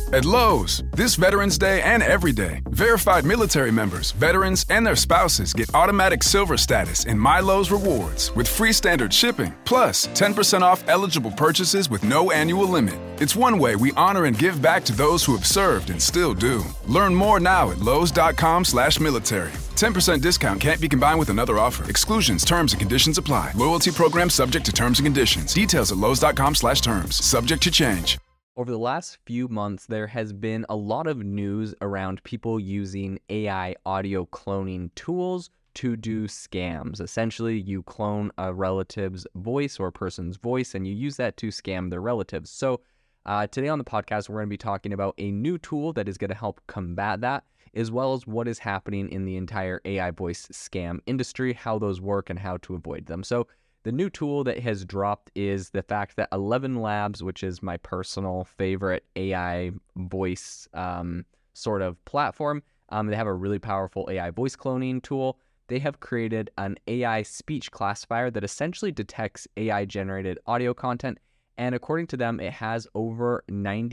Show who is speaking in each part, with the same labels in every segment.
Speaker 1: At Lowe's, this Veterans Day and every day, verified military members, veterans, and their spouses get automatic silver status in My Lowe's Rewards with free standard shipping, plus 10% off eligible purchases with no annual limit. It's one way we honor and give back to those who have served and still do. Learn more now at lowes.com/military. 10% discount can't be combined with another offer. Exclusions, terms, and conditions apply. Loyalty program subject to terms and conditions. Details at lowes.com/terms. Subject to change.
Speaker 2: Over the last few months, there has been a lot of news around people using AI audio cloning tools to do scams. Essentially, you clone a relative's voice or a person's voice, and you use that to scam their relatives. So today on the podcast, we're going to be talking about a new tool that is going to help combat that, as well as what is happening in the entire AI voice scam industry, how those work, and how to avoid them. So the new tool that has dropped is the fact that ElevenLabs, which is my personal favorite AI voice sort of platform, they have a really powerful AI voice cloning tool. They have created an AI speech classifier that essentially detects AI-generated audio content, and according to them, it has over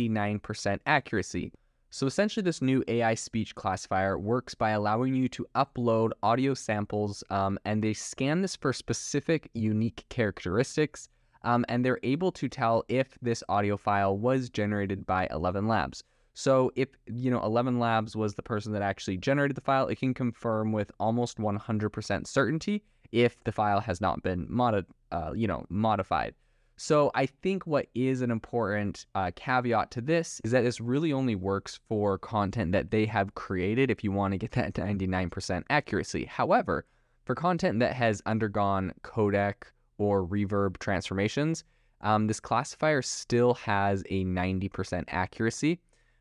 Speaker 2: 99% accuracy. So essentially, this new AI speech classifier works by allowing you to upload audio samples, and they scan this for specific unique characteristics, and they're able to tell if this audio file was generated by ElevenLabs. So if, ElevenLabs was the person that actually generated the file, it can confirm with almost 100% certainty if the file has not been modified. So I think what is an important caveat to this is that this really only works for content that they have created if you want to get that 99% accuracy. However, for content that has undergone codec or reverb transformations, this classifier still has a 90% accuracy.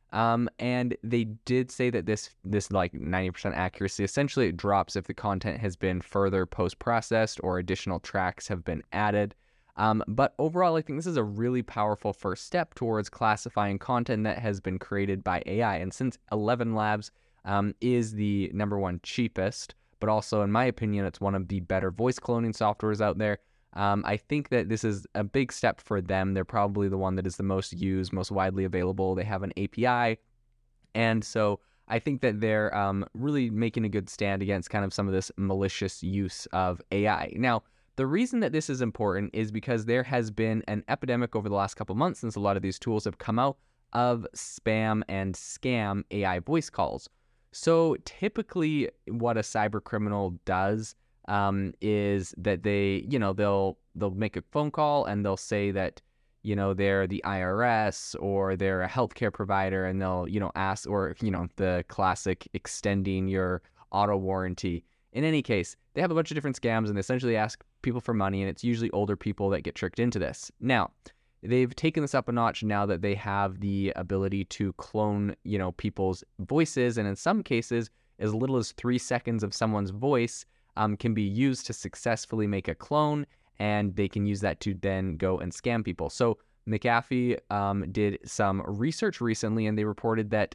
Speaker 2: And they did say that this like 90% accuracy, essentially it drops if the content has been further post-processed or additional tracks have been added. But overall, I think this is a really powerful first step towards classifying content that has been created by AI. And since ElevenLabs is the number one cheapest, but also, in my opinion, it's one of the better voice cloning softwares out there, I think that this is a big step for them. They're probably the one that is the most used, most widely available. They have an API. And so I think that they're really making a good stand against kind of some of this malicious use of AI. Now, the reason that this is important is because there has been an epidemic over the last couple months since a lot of these tools have come out of spam and scam AI voice calls. So typically what a cyber criminal does is that they'll make a phone call and they'll say that, they're the IRS or they're a healthcare provider, and they'll, ask, or, the classic extending your auto warranty. In any case, they have a bunch of different scams and they essentially ask people for money, and it's usually older people that get tricked into this. Now, they've taken this up a notch now that they have the ability to clone, people's voices, and in some cases, as little as 3 seconds of someone's voice can be used to successfully make a clone, and they can use that to then go and scam people. So McAfee did some research recently, and they reported that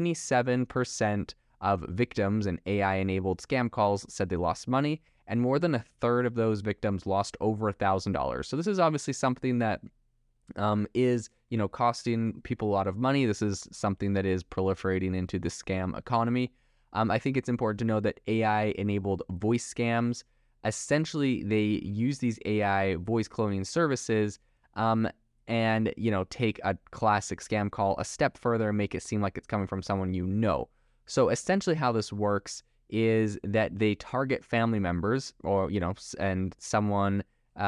Speaker 2: 77% of victims in AI-enabled scam calls said they lost money, and more than a third of those victims lost over $1,000. So this is obviously something that is, costing people a lot of money. This is something that is proliferating into the scam economy. I think it's important to know that AI-enabled voice scams, essentially they use these AI voice cloning services and, take a classic scam call a step further and make it seem like it's coming from someone you know. So essentially how this works is that they target family members or, and someone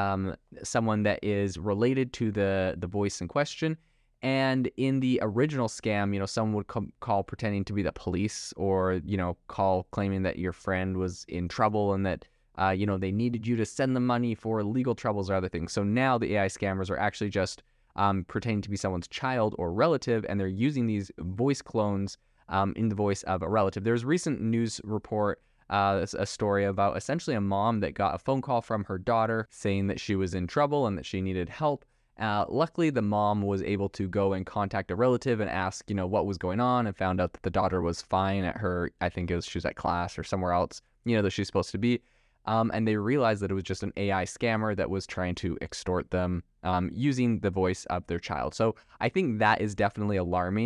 Speaker 2: that is related to the voice in question. And in the original scam, someone would call pretending to be the police, or, call claiming that your friend was in trouble and that, they needed you to send them money for legal troubles or other things. So now the AI scammers are actually just pretending to be someone's child or relative, and they're using these voice clones in the voice of a relative. There's a recent news report, a story about essentially a mom that got a phone call from her daughter saying that she was in trouble and that she needed help. Luckily, the mom was able to go and contact a relative and ask, what was going on, and found out that the daughter was fine at her, I think she was at class or somewhere else, that she's supposed to be. And they realized that it was just an AI scammer that was trying to extort them using the voice of their child. So I think that is definitely alarming.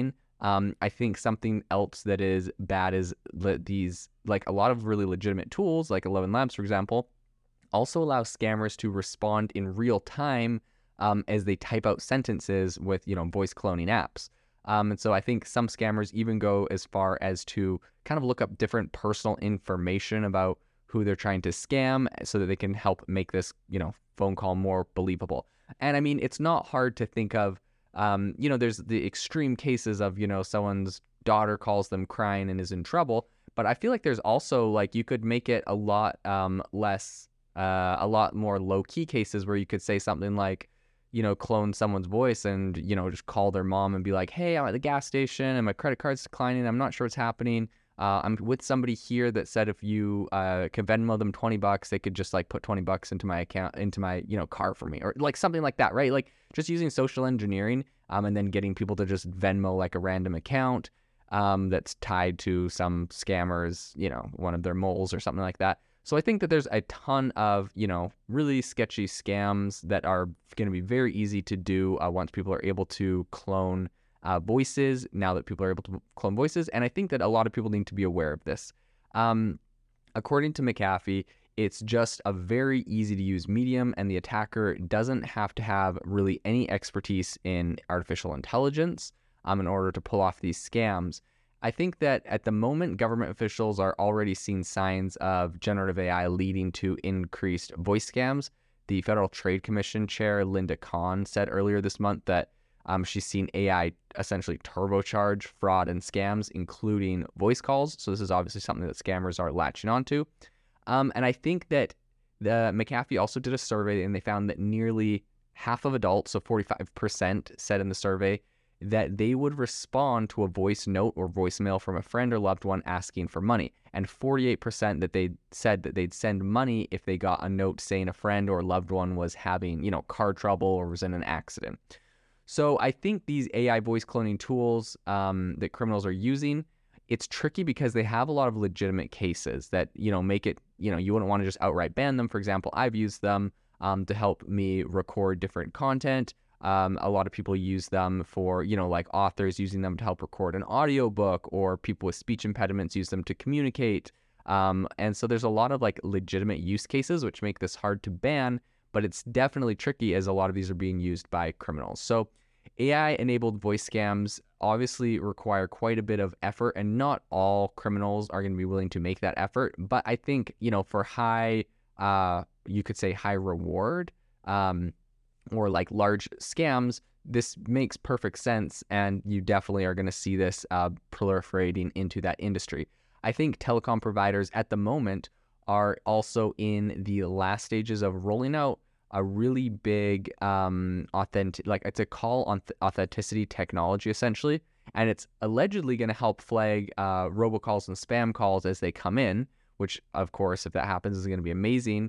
Speaker 2: I think something else that is bad is these, like a lot of really legitimate tools, like 11 Labs, for example, also allow scammers to respond in real time as they type out sentences with, voice cloning apps. And so I think some scammers even go as far as to kind of look up different personal information about who they're trying to scam so that they can help make this, phone call more believable. And I mean, it's not hard to think of, there's the extreme cases of, someone's daughter calls them crying and is in trouble. But I feel like there's also, like, you could make it a lot less, a lot more low-key cases where you could say something like, clone someone's voice and, just call their mom and be like, hey, I'm at the gas station and my credit card's declining. I'm not sure what's happening. I'm with somebody here that said if you can Venmo them $20, they could just like put $20 into my account, into my, car for me, or like something like that, right? Like just using social engineering and then getting people to just Venmo like a random account that's tied to some scammers, one of their moles or something like that. So I think that there's a ton of, really sketchy scams that are going to be very easy to do once people are able to clone voices, now that people are able to clone voices. And I think that a lot of people need to be aware of this. According to McAfee, it's just a very easy to use medium, and the attacker doesn't have to have really any expertise in artificial intelligence in order to pull off these scams. I think that at the moment, government officials are already seeing signs of generative AI leading to increased voice scams. The Federal Trade Commission chair, Linda Kahn, said earlier this month that she's seen AI essentially turbocharge fraud and scams, including voice calls. So this is obviously something that scammers are latching onto. And I think that the McAfee also did a survey, and they found that nearly half of adults, so 45%, said in the survey that they would respond to a voice note or voicemail from a friend or loved one asking for money. And 48% that they said that they'd send money if they got a note saying a friend or loved one was having, car trouble or was in an accident. So I think these AI voice cloning tools that criminals are using, it's tricky because they have a lot of legitimate cases that, make it, you wouldn't want to just outright ban them. For example, I've used them to help me record different content. A lot of people use them for, like authors using them to help record an audiobook, or people with speech impediments use them to communicate. And so there's a lot of like legitimate use cases, which make this hard to ban, but it's definitely tricky as a lot of these are being used by criminals. So AI-enabled voice scams obviously require quite a bit of effort, and not all criminals are going to be willing to make that effort. But I think, for high, you could say high reward, or like large scams, this makes perfect sense, and you definitely are going to see this proliferating into that industry. I think telecom providers at the moment are also in the last stages of rolling out a really big it's a call on authenticity technology essentially, and it's allegedly going to help flag robocalls and spam calls as they come in, which of course, if that happens, is going to be amazing.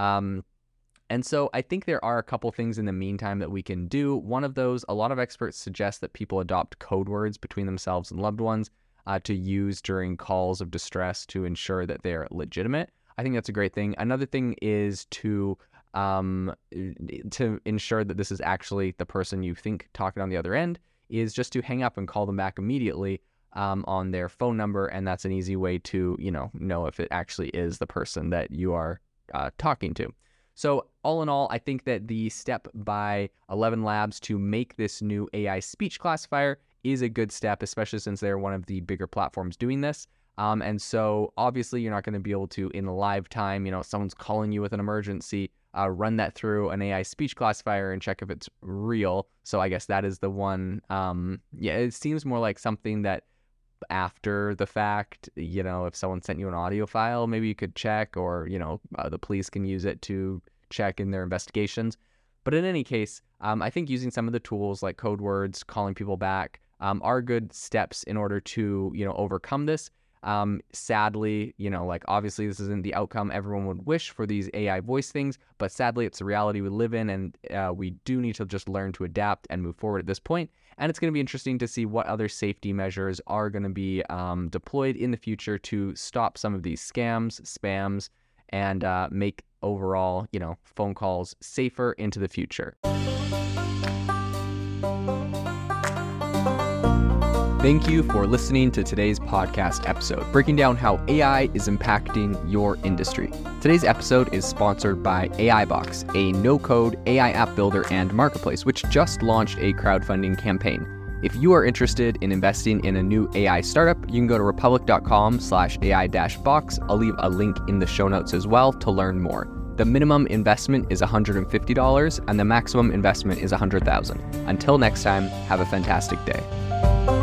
Speaker 2: And so I think there are a couple things in the meantime that we can do. One of those, a lot of experts suggest that people adopt code words between themselves and loved ones to use during calls of distress to ensure that they're legitimate. I think that's a great thing. Another thing is to ensure that this is actually the person you think talking on the other end, is just to hang up and call them back immediately on their phone number. And that's an easy way to, know if it actually is the person that you are talking to. So all in all, I think that the step by 11 Labs to make this new AI speech classifier is a good step, especially since they're one of the bigger platforms doing this. And so obviously you're not going to be able to, in live time, someone's calling you with an emergency, run that through an AI speech classifier and check if it's real. So I guess that is the one. It seems more like something that after the fact, if someone sent you an audio file, maybe you could check, or, the police can use it to check in their investigations. But in any case, I think using some of the tools like code words, calling people back, are good steps in order to, overcome this. Sadly, obviously this isn't the outcome everyone would wish for these AI voice things, but sadly it's the reality we live in, and we do need to just learn to adapt and move forward at this point. And it's going to be interesting to see what other safety measures are going to be deployed in the future to stop some of these scams, spams, and make overall, phone calls safer into the future. Thank you for listening to today's podcast episode, breaking down how AI is impacting your industry. Today's episode is sponsored by AIbox, a no-code AI app builder and marketplace, which just launched a crowdfunding campaign. If you are interested in investing in a new AI startup, you can go to republic.com/AI-box. I'll leave a link in the show notes as well to learn more. The minimum investment is $150 and the maximum investment is $100,000. Until next time, have a fantastic day.